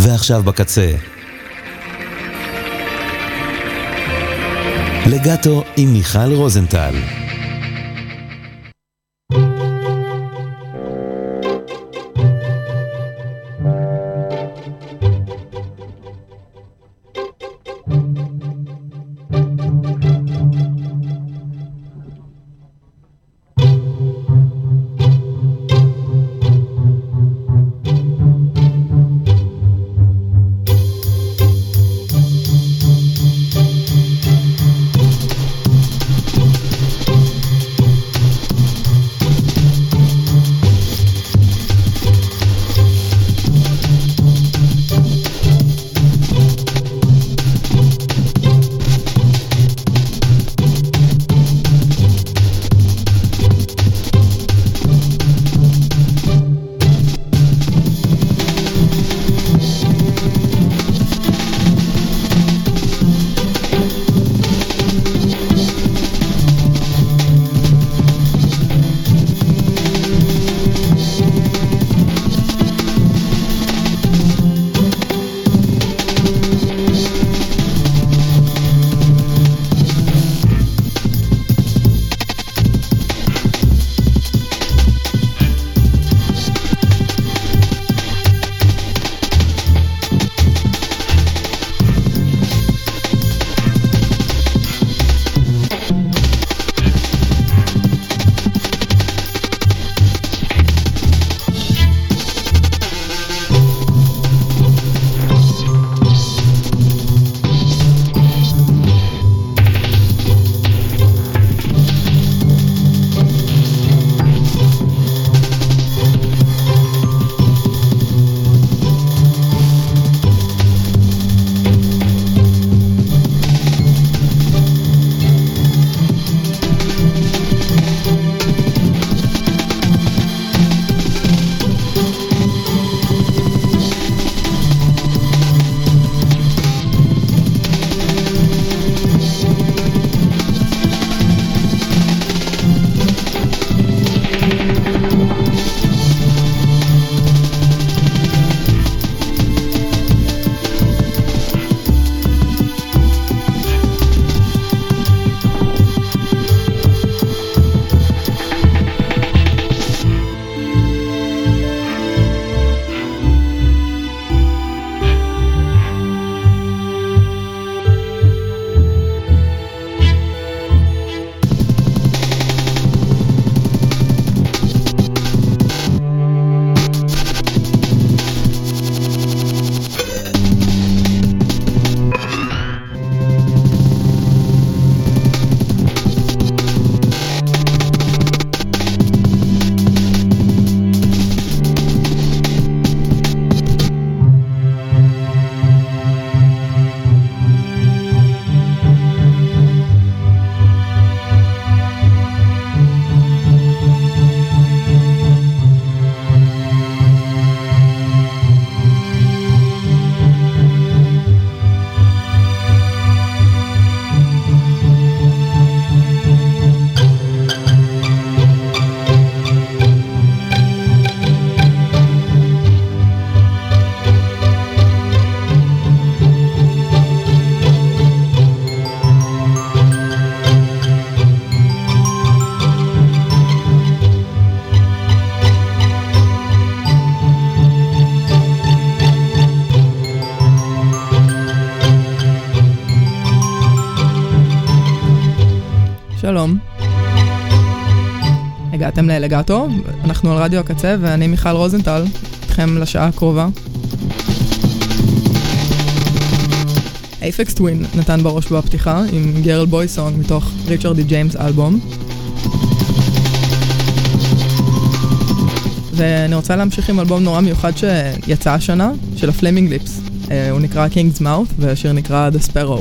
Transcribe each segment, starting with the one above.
ועכשיו בקצה. לגאטו עם מיכל רוזנטל. שלום. הגעתם ללגאטו, אנחנו על רדיו הקצה ואני מיכל רוזנטל, איתכם לשעה הקרובה. אייפקס טווין נתן בראש בפתיחה עם גרל בוי סונג מתוך ריצ'רד די ג'יימס אלבום. ואני רוצה להמשיך עם אלבום נורא מיוחד שיצא השנה, של הפליימינג ליפס. הוא נקרא King's Mouth והשיר נקרא The Sparrow.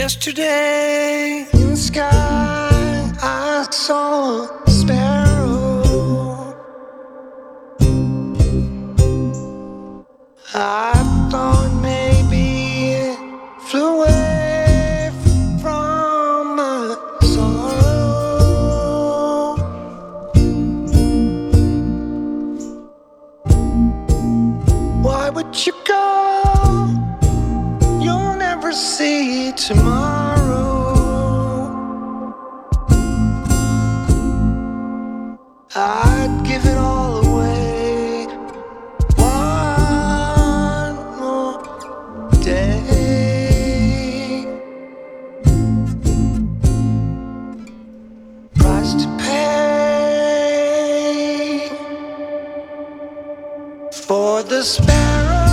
Yesterday in the sky I saw a sparrow. I thought maybe it flew away from my sorrow. Why would you go? You'll never see tomorrow. I'd give it all away one more day. Price to pay for the sparrow,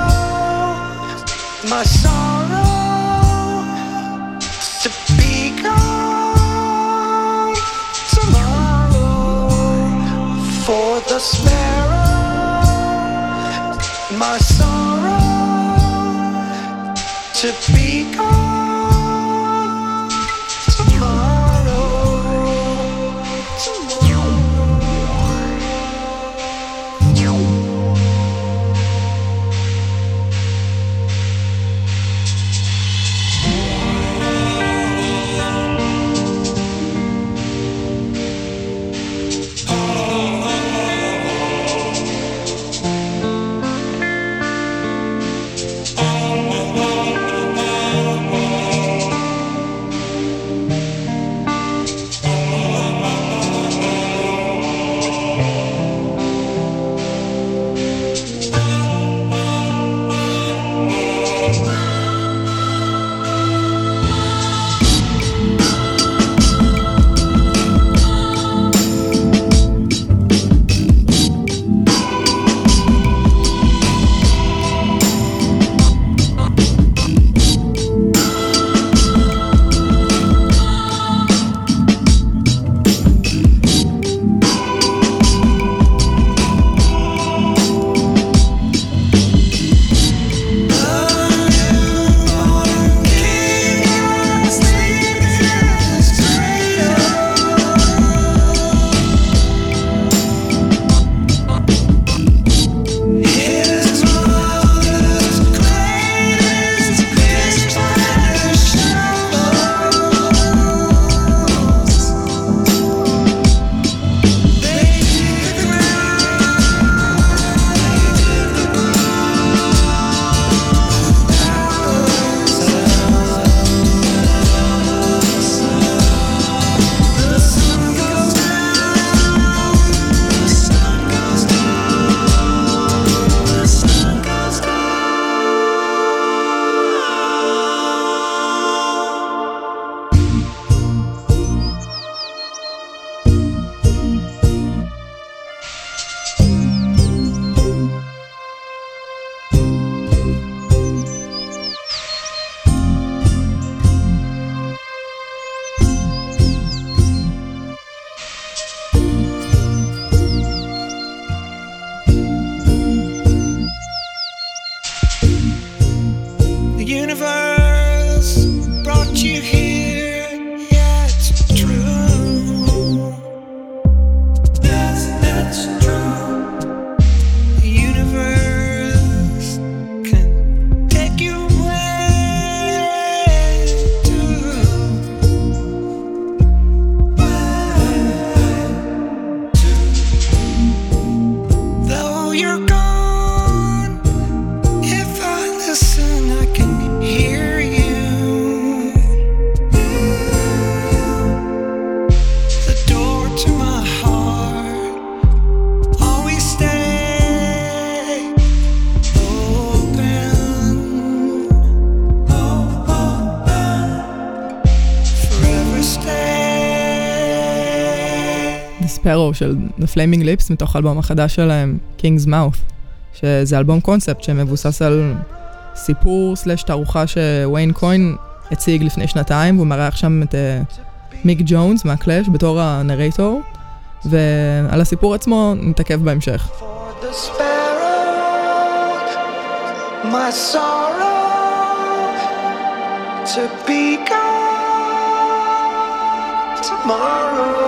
my sorrow to be gone tomorrow. For the sparrow, my sorrow to be gone tomorrow. Sparrow של The Flaming Lips מתוך האלבום החדש שלהם, King's Mouth, שזה אלבום קונספט שמבוסס על סיפור סלש תערוכה שוויין קוין הציג לפני שנתיים, והוא מארח שם את מיק ג'ונס מהקלאש בתור הנרייטור, ועל הסיפור עצמו נתעכב בהמשך. My sorrow to be gone tomorrow.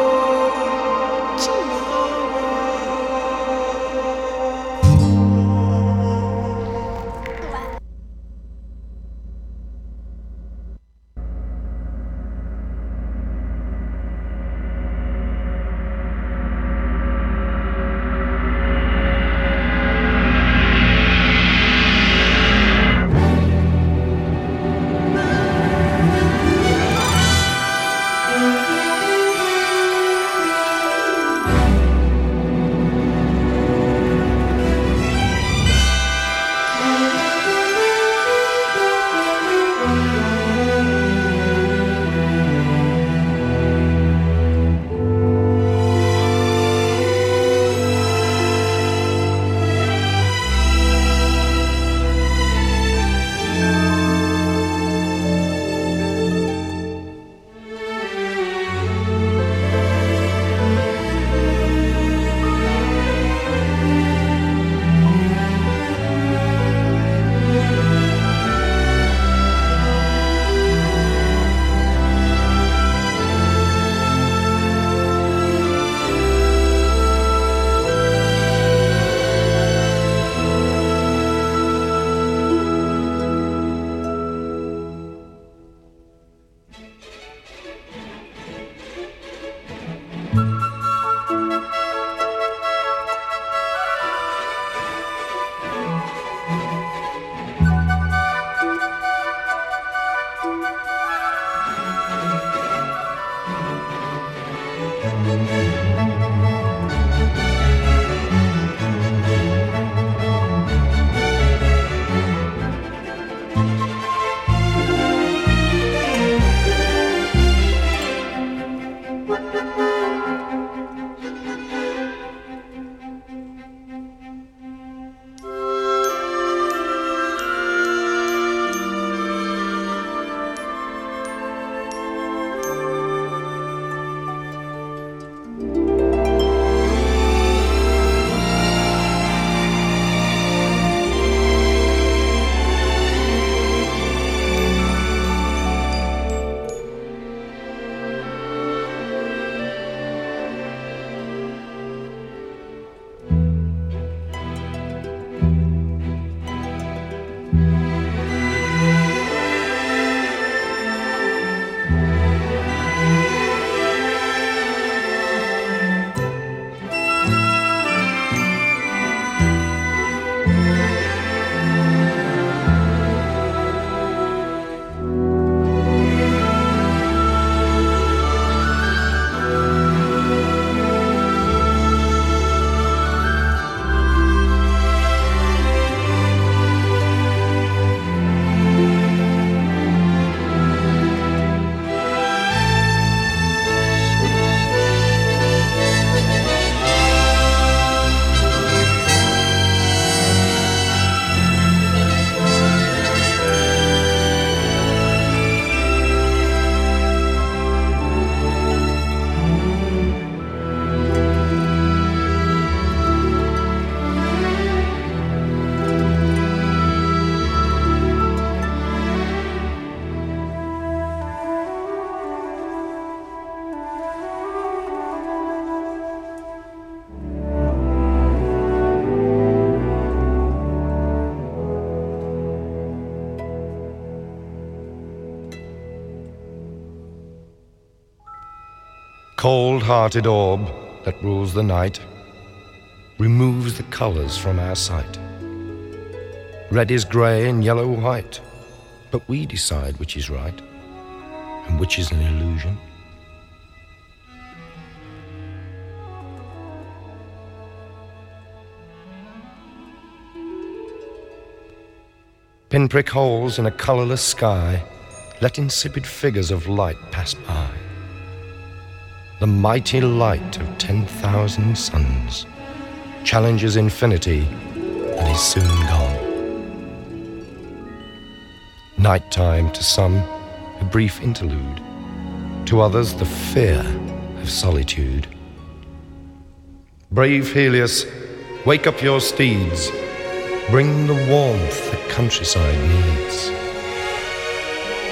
Cold-hearted orb that rules the night, removes the colors from our sight. Red is grey and yellow white, but we decide which is right and which is an illusion. Pinprick holes in a colourless sky let insipid figures of light pass by. The mighty light of 10,000 suns challenges infinity and is soon gone. Nighttime to some, a brief interlude, to others the fear of solitude. Brave Helios, wake up your steeds, bring the warmth the countryside needs.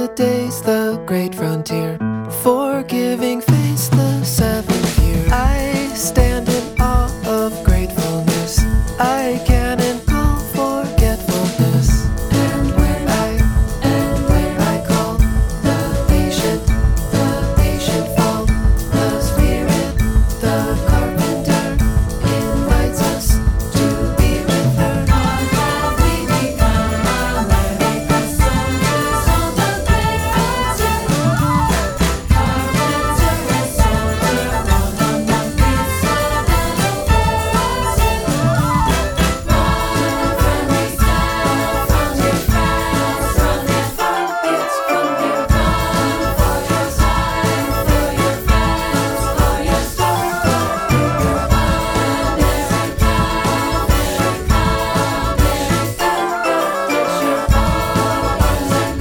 days, the great frontier, forgiving face the seventh year. I stand in awe of gratefulness. I cannot call forgetfulness. And when I call the patient fall. The spirit, the carpenter, invites us to be with her. What have we become? America's soldiers on the great frontier. Carpenter and soldier, one on one piece of battlefield. Run from yourself, from your friends, from your forbits, from your gun, for your life, for your friends, for your story, for your bond. There's a cow, there's a cow, there's a cow, there's your powers and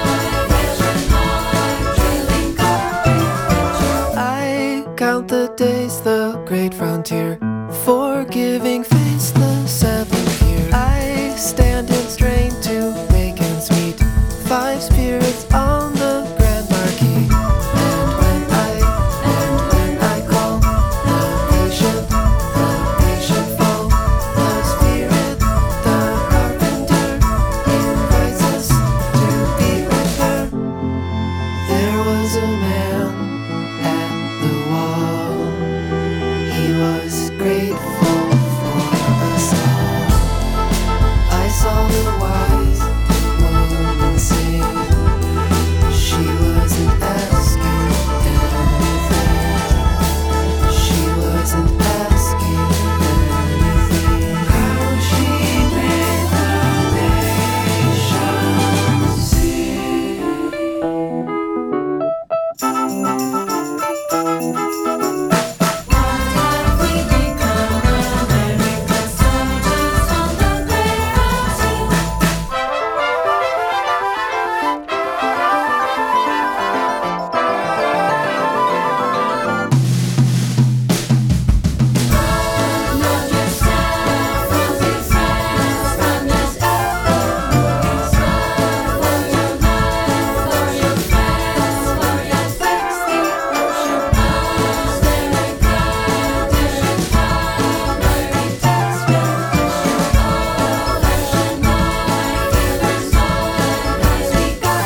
life, drilling carpenter. I count the days, the great frontier, forgiving face the seventh year. I stand in strain to make ends meet. 5 spirits on the grand marquee. And when I call the patient fall. The spirit, the carpenter, invites us to be with her. There was a man at the wall. He was grateful for us all. I saw the wise woman sing. She wasn't asking anything. She wasn't asking anything. How she made the nation sing. What have we become? America's soldiers on the great frontier. Run yourself, from your friends, from this earth. For your life, for your friends, for your flex, the ocean bound. There a crowd, there a cow, there a text, there a fashion life, there is all as we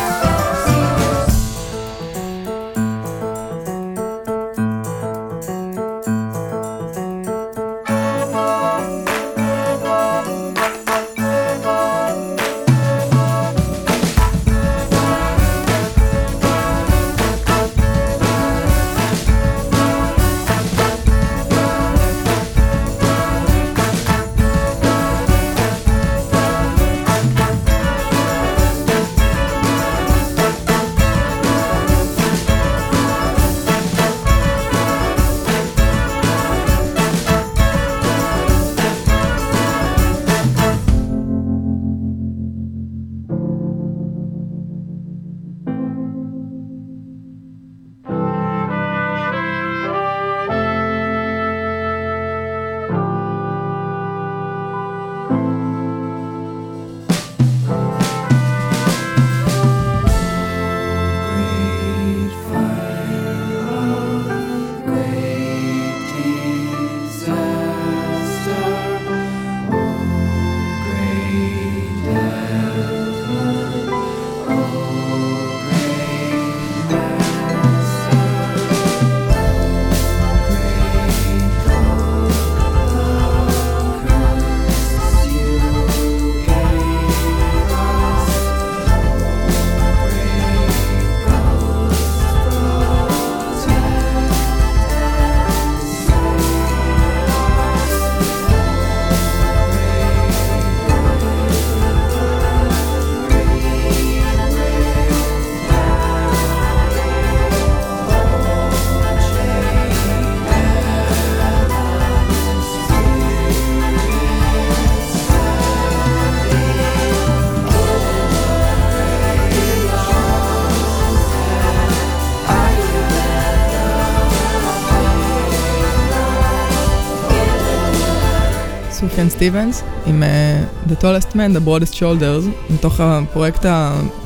סופיאן סטיבנס עם The Tallest Man, The Broadest Shoulders, מתוך הפרויקט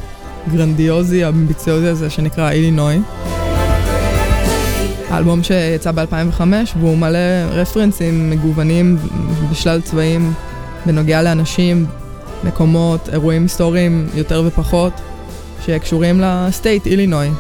הגרנדיוזי, האמביציוזי הזה שנקרא אילינוי. האלבום שיצא ב-2005 והוא מלא רפרנסים מגוונים בשלל צבעים בנוגע לאנשים, מקומות, אירועים היסטוריים יותר ופחות שקשורים לסטייט אילינוי.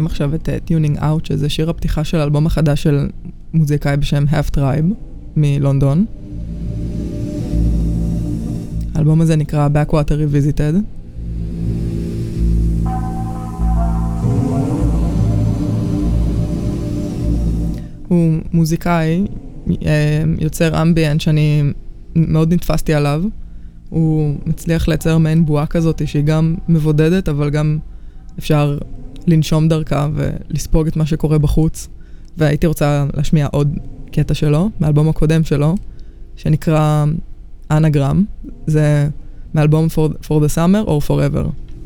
נסיים עכשיו את Tuning Out, שזה שיר הפתיחה של האלבום החדש של מוזיקאי בשם Half Tribe מלונדון. האלבום הזה נקרא Backwater Revisited. הוא מוזיקאי, יוצר אמביאנט שאני מאוד נתפסתי עליו. הוא מצליח לייצר מעין בועה כזאת שהיא גם מבודדת, אבל גם אפשר לנשום דרכה ולספוג את מה שקורה בחוץ. והייתי רוצה להשמיע עוד קטע שלו, מאלבום הקודם שלו, שנקרא אנגרם. זה מאלבום For the Summer or Forever.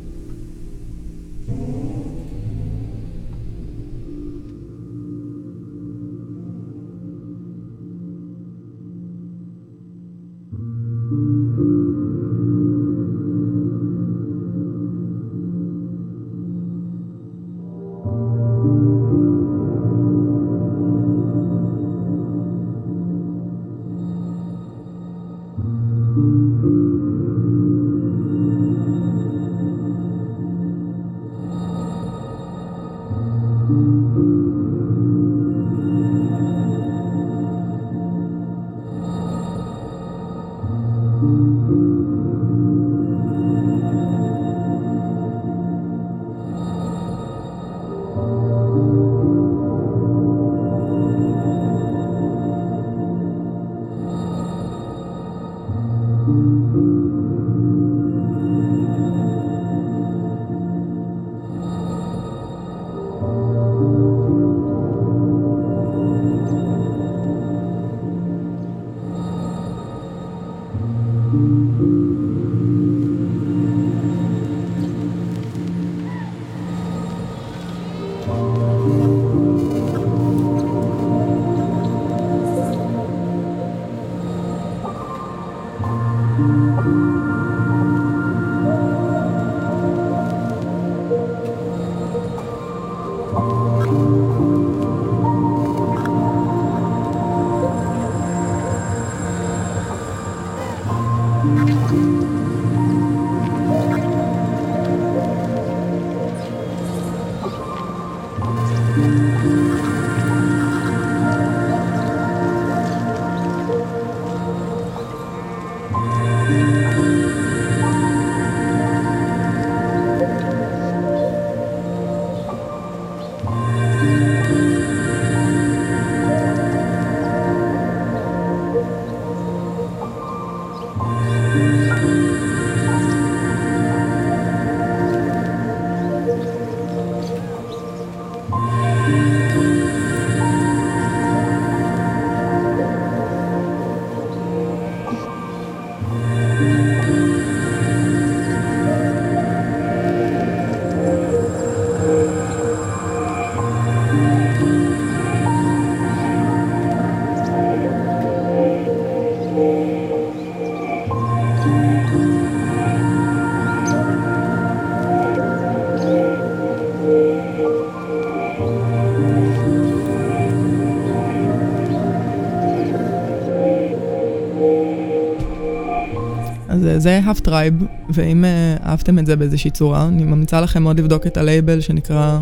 זה Half Tribe, ואם אהבתם את זה באיזושהי צורה, אני ממליצה לכם מאוד לבדוק את הלייבל שנקרא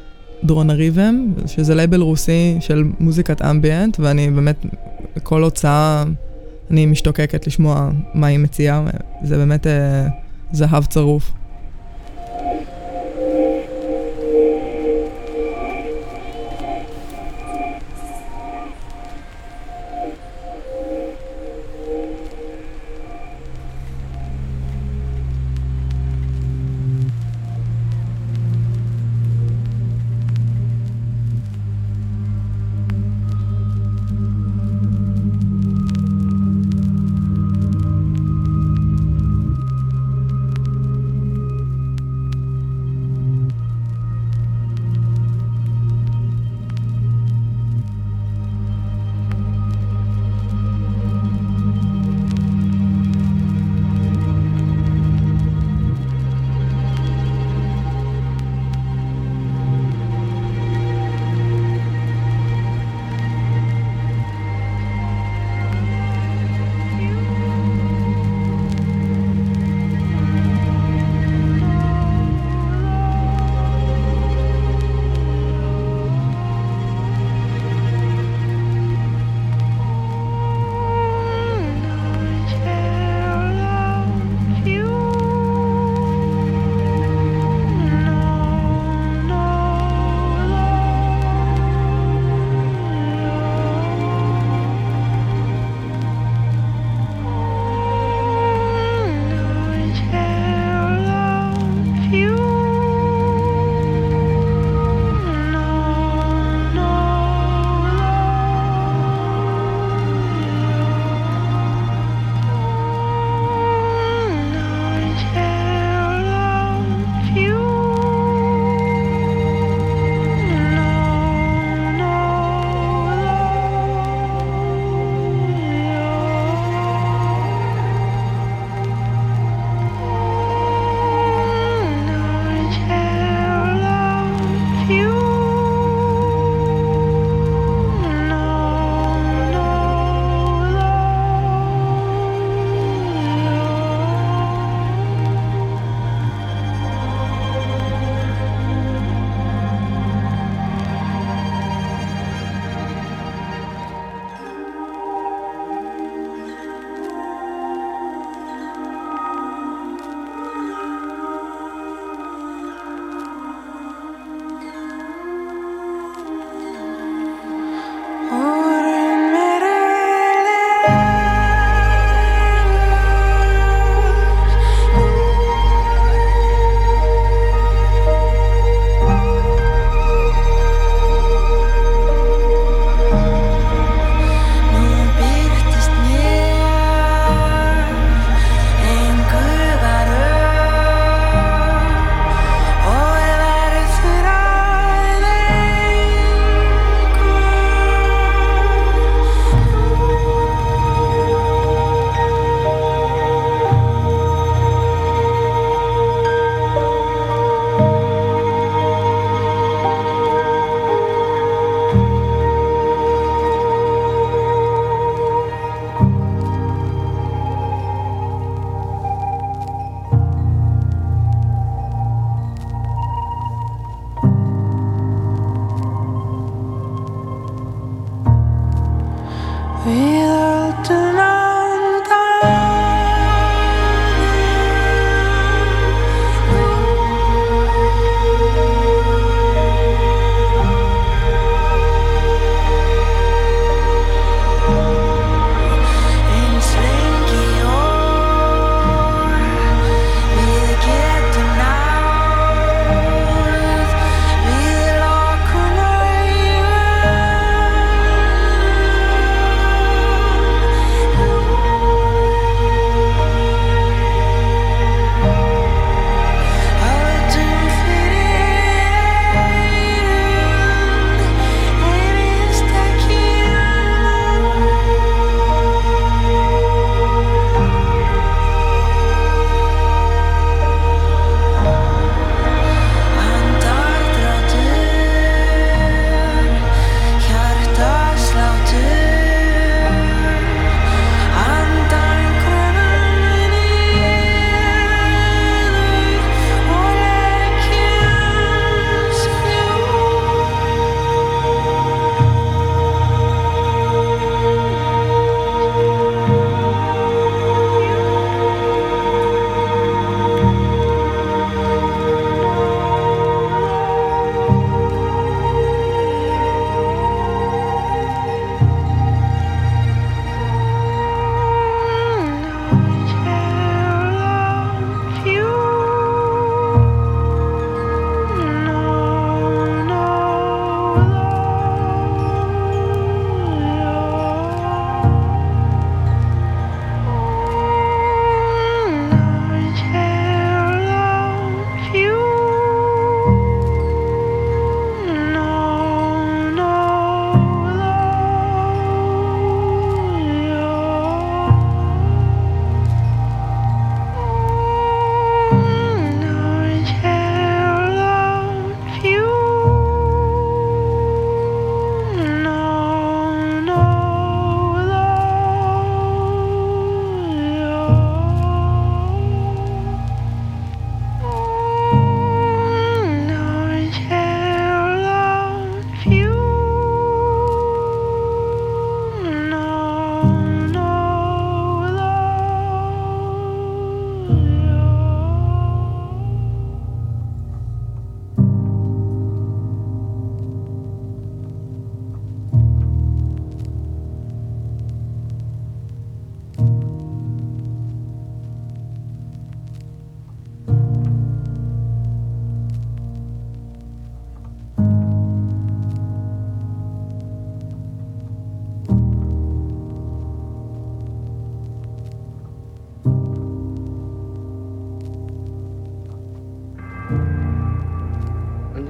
דרונריבם, שזה לייבל רוסי של מוזיקת אמביאנט, ואני באמת, בכל הוצאה, אני משתוקקת לשמוע מה היא מציעה, זה באמת זהב צרוף.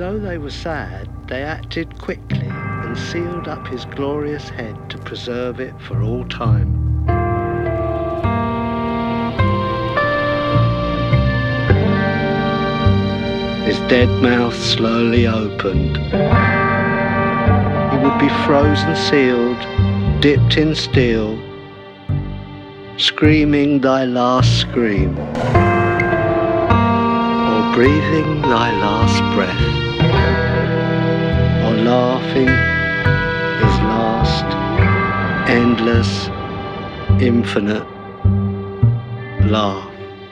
though they were sad, they acted quickly and sealed up his glorious head to preserve it for all time. His dead mouth slowly opened. He would be frozen sealed, dipped in steel, screaming thy last scream, or breathing thy last breath, or laughing his last endless, infinite laugh.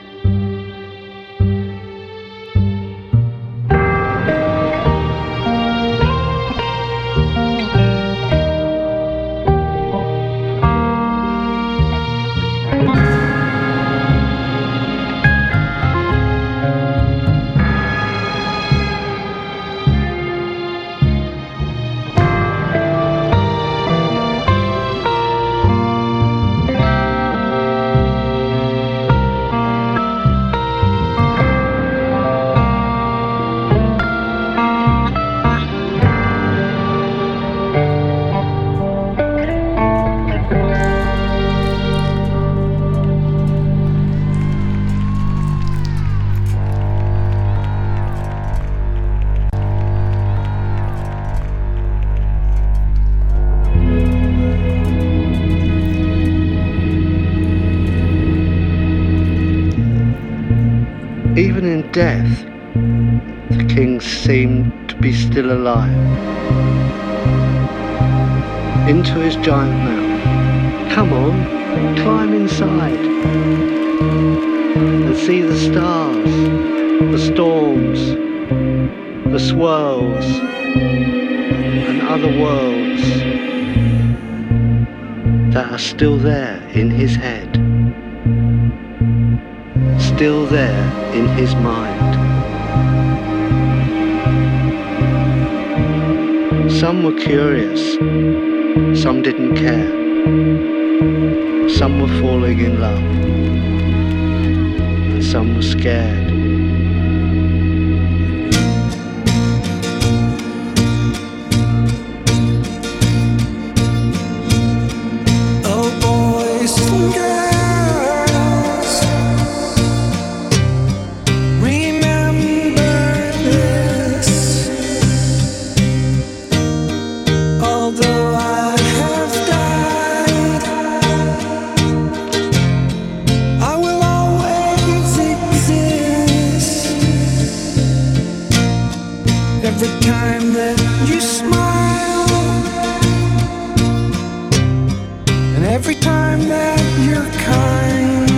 Even in death, the king seemed to be still alive. Into his giant mouth. Come on, climb inside and see the stars, the storms, the swirls, and other worlds that are still there in his head. Still there in his mind. Some were curious, some didn't care, some were falling in love, and some were scared. Oh, boys and girls, remember this. Although I have died, I will always exist. Every time that you smile, and every time that you're kind,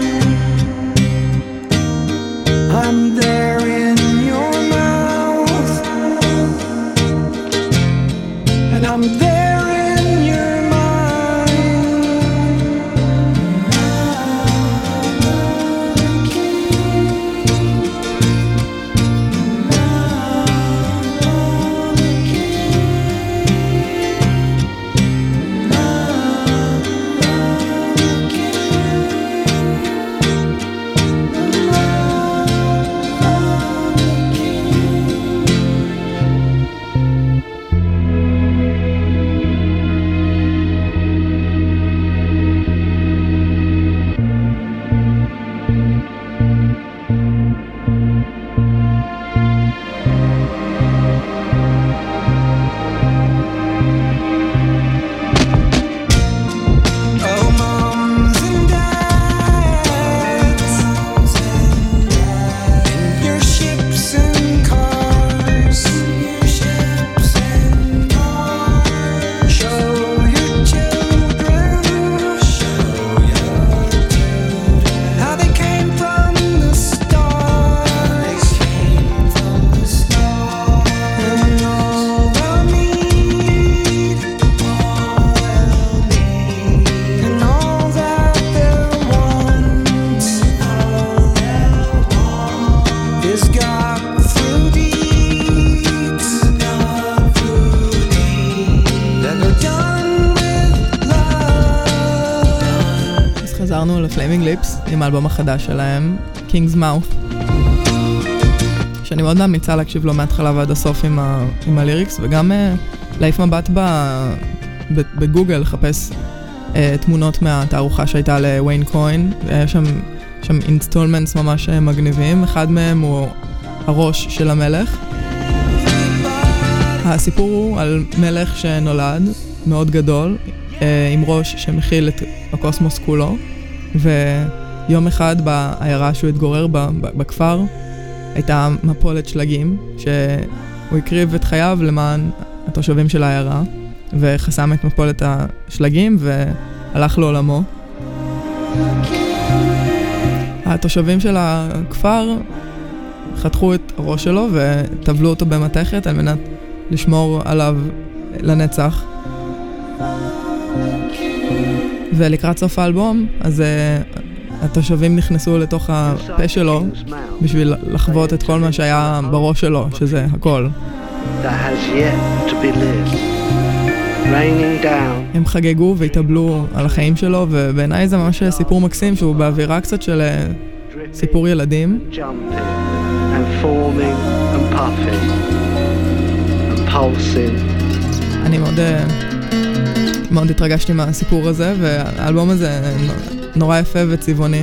I'm there in your mouth, and I'm there in your חזרנו לפליימינג ליפס עם האלבום החדש שלהם, King's Mouth, שאני מאוד ממליצה להקשיב לו מההתחלה ועד הסוף עם הליריקס, וגם להעיף מבט בגוגל, לחפש תמונות מהתערוכה שהייתה לוויין קוין, והיה שם אינסטולמנטס ממש מגניבים, אחד מהם הוא הראש של המלך. הסיפור הוא על מלך שנולד, מאוד גדול, עם ראש שמכיל את הקוסמוס כולו, ויום אחד בעיירה שהוא התגורר בכפר, הייתה מפולת שלגים, שהוא הקריב את חייו למען התושבים של העיירה, וחסם את מפולת השלגים והלך לעולמו. התושבים של הכפר חתכו את הראש שלו וטבלו אותו במתכת על מנת לשמור עליו לנצח. ולקראת סוף האלבום, אז התושבים נכנסו לתוך הפה שלו בשביל לחוות את כל מה שהיה בראש שלו, שזה הכל. הם חגגו והתאבלו על החיים שלו, ובעיניי זה ממש סיפור מקסים שהוא באווירה קצת של סיפור ילדים. אני מאוד התרגשתי מהסיפור הזה, והאלבום הזה נורא יפה וצבעוני.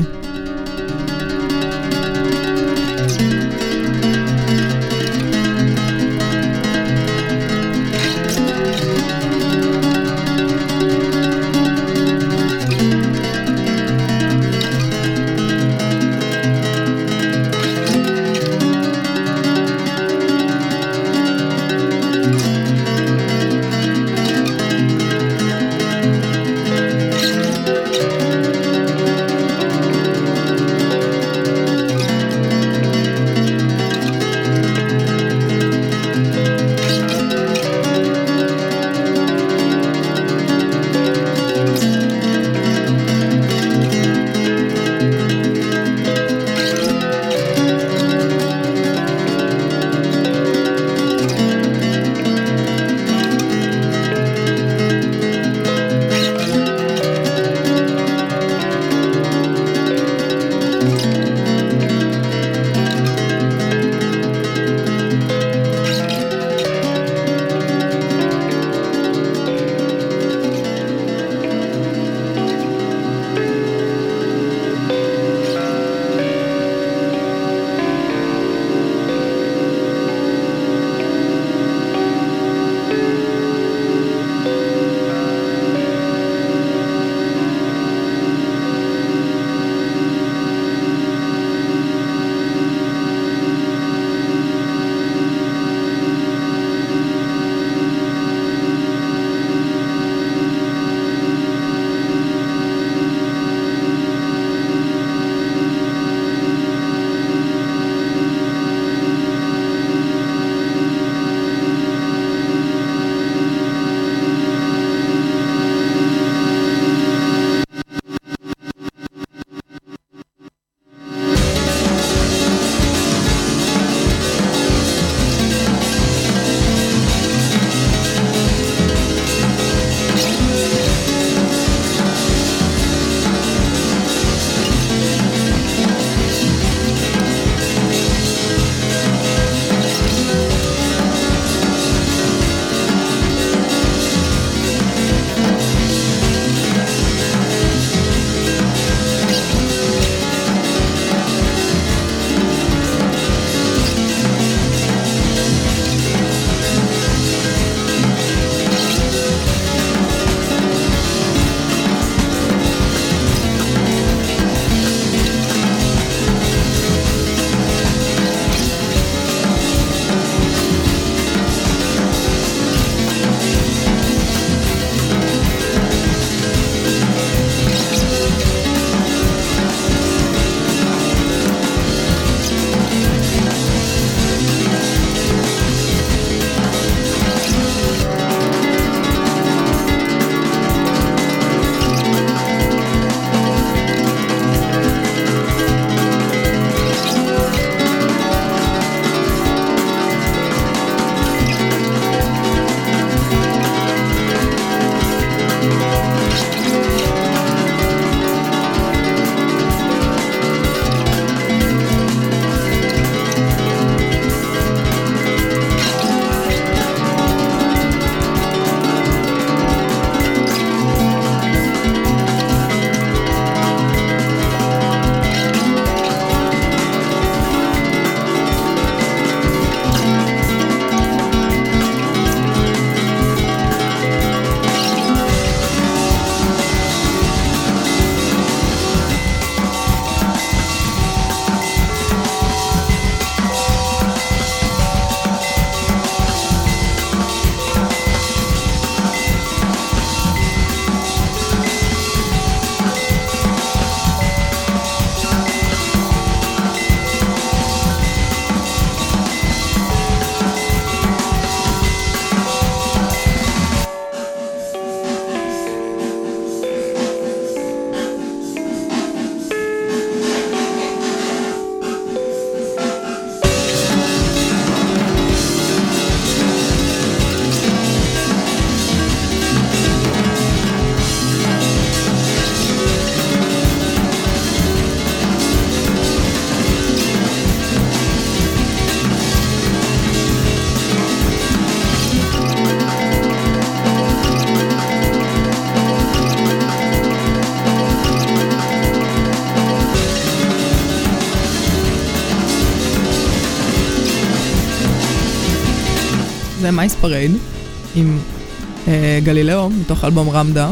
זה מייס פרייד עם גלילאו מתוך אלבום רמדה.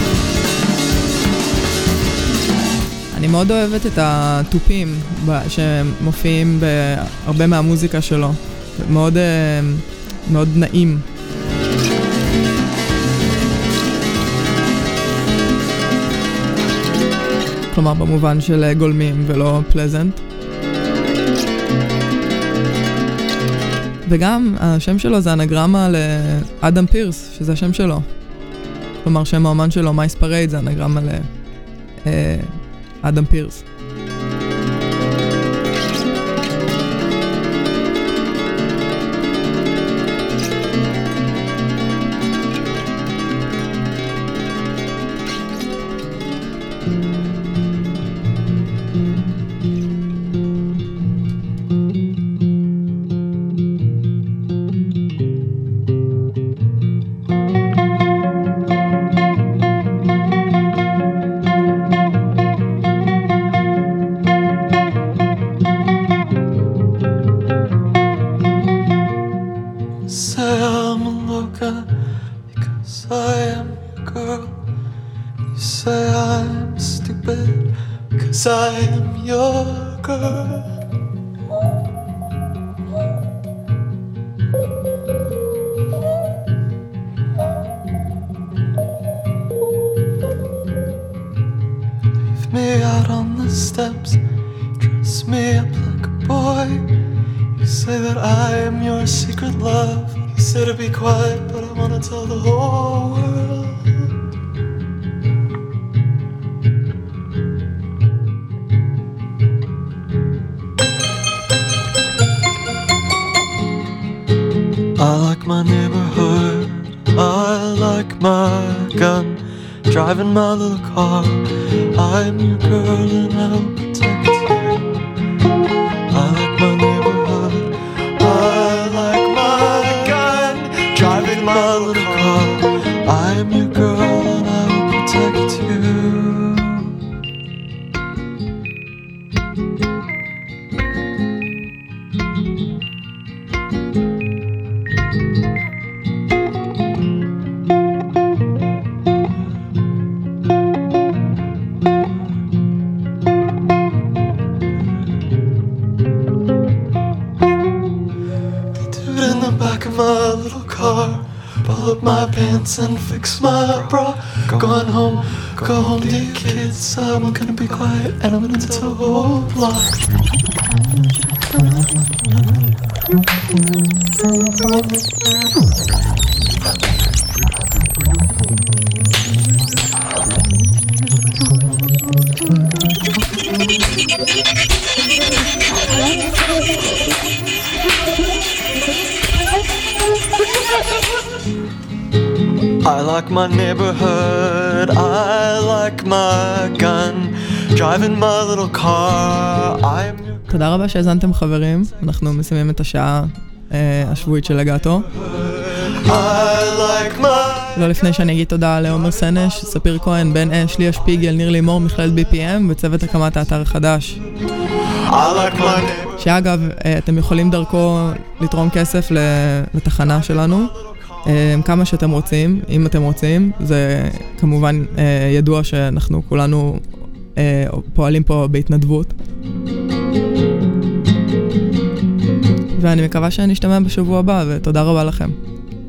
אני מאוד אוהבת את הטופים שמופיעים בהרבה מהמוזיקה שלו. מאוד, מאוד נעים. כלומר במובן של גולמים ולא פלזנט. וגם השם שלו זה אנגרמה לאדם פירס, שזה השם שלו. כלומר שם האומן שלו, מייס פרייד, זה אנגרמה לאדם פירס. I like my neighborhood, I like my gun, driving my little car, I'm your girl and I'll protect you. I like my neighborhood, I like my gun, driving my little car, I'm your girl and I'll protect you. And fix my bra. Going home, go home to your kids. I'm gonna be quiet and I'm gonna tell the whole block. I like my neighborhood, I like my gun, driving my little car, I'm your... תודה רבה שהזנתם חברים, אנחנו מסיימים את השעה השבועית של לגאטו. לא לפני שאני אגיד תודה לעומר סנש, ספיר כהן, בן אש, ליה שפיגל, ניר לימור, מכללת BPM וצוות הקמת האתר החדש. שאגב, אתם יכולים דרכו לתרום כסף לתחנה שלנו. כמה שאתם רוצים, אם אתם רוצים, זה כמובן ידוע שאנחנו כולנו פועלים פה בהתנדבות. ואני מקווה שנשתמע בשבוע הבא, ותודה רבה לכם.